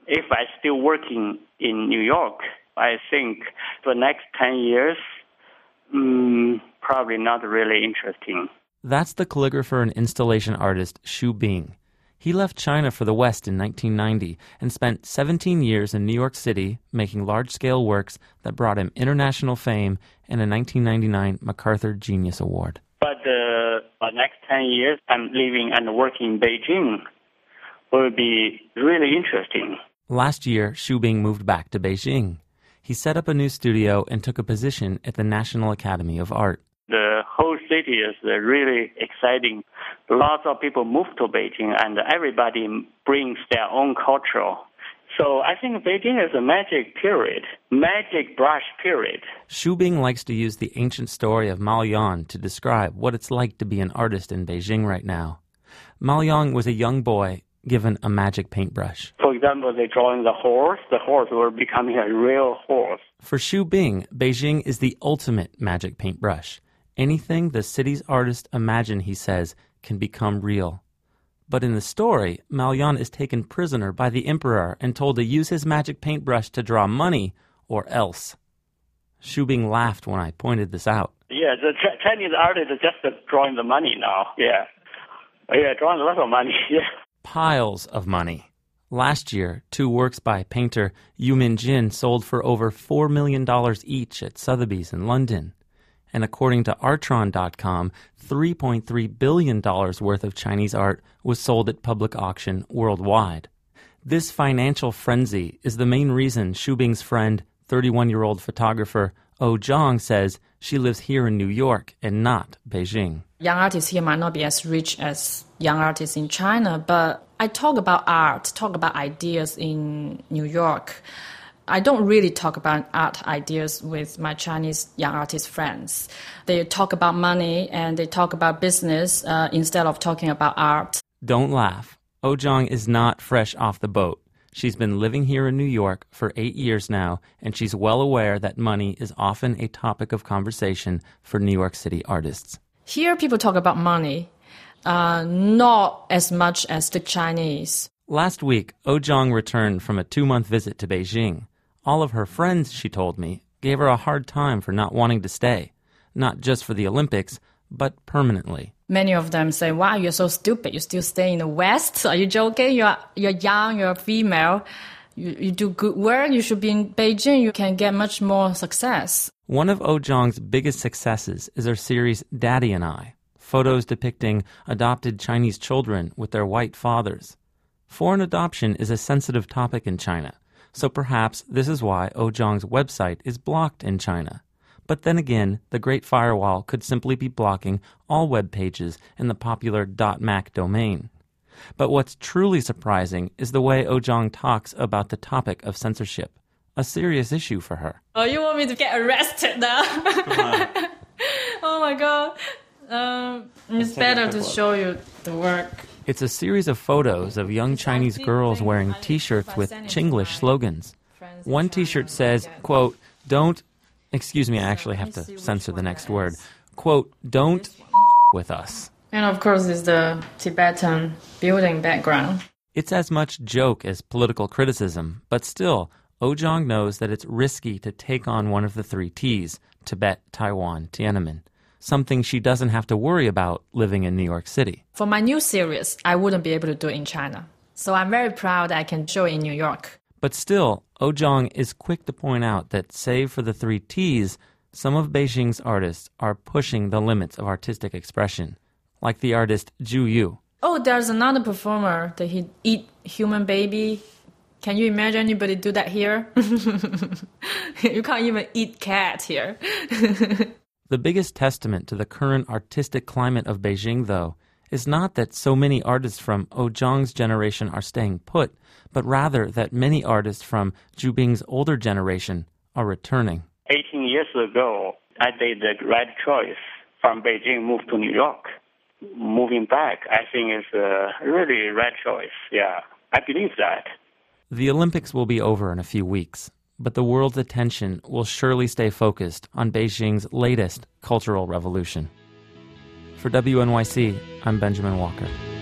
If I still working in New York, I think for the next 10 years, probably not really interesting. That's the calligrapher and installation artist Xu Bing. He left China for the West in 1990 and spent 17 years in New York City making large-scale works that brought him international fame and a 1999 MacArthur Genius Award. But the next 10 years, I'm living and working in Beijing. Will be really interesting. Last year, Xu Bing moved back to Beijing. He set up a new studio and took a position at the National Academy of Art. The whole city is really exciting. Lots of people move to Beijing, and everybody brings their own culture. So I think Beijing is a magic brush period. Xu Bing likes to use the ancient story of Mao Yan to describe what it's like to be an artist in Beijing right now. Mao Yan was a young boy given a magic paintbrush. For example, they drawing the horse were becoming a real horse. For Xu Bing, Beijing is the ultimate magic paintbrush. Anything the city's artists imagine, he says, can become real. But in the story, Mao Yan is taken prisoner by the emperor and told to use his magic paintbrush to draw money or else. Xu Bing laughed when I pointed this out. Yeah, the Chinese artists are just drawing the money now. Yeah, drawing a lot of money. Yeah. Piles of money. Last year, 2 works by painter Yu Minjin sold for over $4 million each at Sotheby's in London. And according to Artron.com, $3.3 billion worth of Chinese art was sold at public auction worldwide. This financial frenzy is the main reason Xu Bing's friend, 31-year-old photographer Oh Zhang, says she lives here in New York and not Beijing. Young artists here might not be as rich as young artists in China, but I talk about art, talk about ideas in New York. I don't really talk about art ideas with my Chinese young artist friends. They talk about money and they talk about business instead of talking about art. Don't laugh. Oh Zhang is not fresh off the boat. She's been living here in New York for 8 years now, and she's well aware that money is often a topic of conversation for New York City artists. Here people talk about money, not as much as the Chinese. Last week, Oh Zhang returned from a 2-month visit to Beijing. All of her friends, she told me, gave her a hard time for not wanting to stay, not just for the Olympics, but permanently. Many of them say, wow, you're so stupid. You still stay in the West? Are you joking? You're young, you're female. You do good work. You should be in Beijing. You can get much more success. One of Oh Zhang's biggest successes is her series Daddy and I, photos depicting adopted Chinese children with their white fathers. Foreign adoption is a sensitive topic in China, so perhaps this is why Oh Zhang's website is blocked in China. But then again, the Great Firewall could simply be blocking all web pages in the popular .mac domain. But what's truly surprising is the way Oh Zhang talks about the topic of censorship, a serious issue for her. Oh, you want me to get arrested now? Oh my God. It's better to show you the work. It's a series of photos of young Chinese girls wearing T-shirts with Chinglish slogans. One T-shirt says, quote, excuse me, I actually have to censor the next word. Quote, don't with us. And of course, it's the Tibetan building background. It's as much joke as political criticism, but still, Oh Zhang knows that it's risky to take on one of the 3 Ts, Tibet, Taiwan, Tiananmen, something she doesn't have to worry about living in New York City. For my new series, I wouldn't be able to do it in China. So I'm very proud I can show it in New York. But still, Oh Zhang is quick to point out that, save for the 3 Ts, some of Beijing's artists are pushing the limits of artistic expression, like the artist Zhu Yu. Oh, there's another performer that he eat human baby. Can you imagine anybody do that here? You can't even eat cat here. The biggest testament to the current artistic climate of Beijing, though, is not that so many artists from Oh Zhang's generation are staying put, but rather that many artists from Xu Bing's older generation are returning. 18 years ago, I did the right choice. From Beijing, moved to New York. Moving back, I think is a really right choice. Yeah, I believe that. The Olympics will be over in a few weeks, but the world's attention will surely stay focused on Beijing's latest cultural revolution. For WNYC, I'm Benjamin Walker.